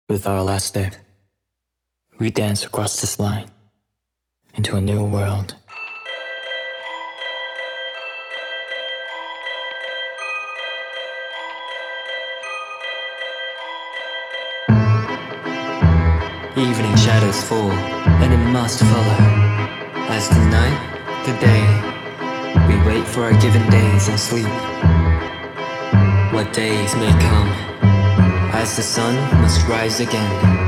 With our last step, we dance across this line into a new world. Evening shadows fall, and it must follow. As the night, the day, we wait for our given days and sleep. What days may come, as the sun must rise again.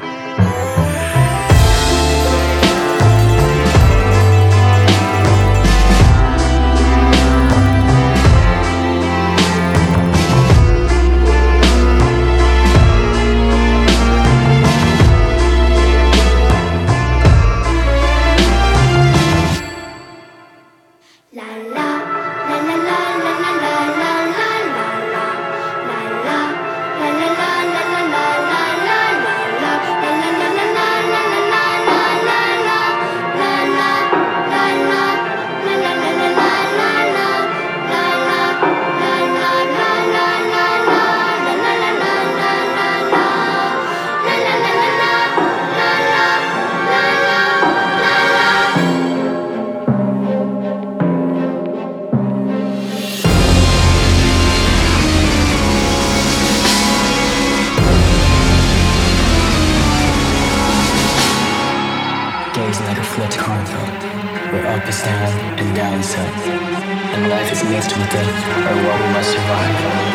Days like a flipped carnival, where up is down and down is up, and life is mixed with death, or what we must survive.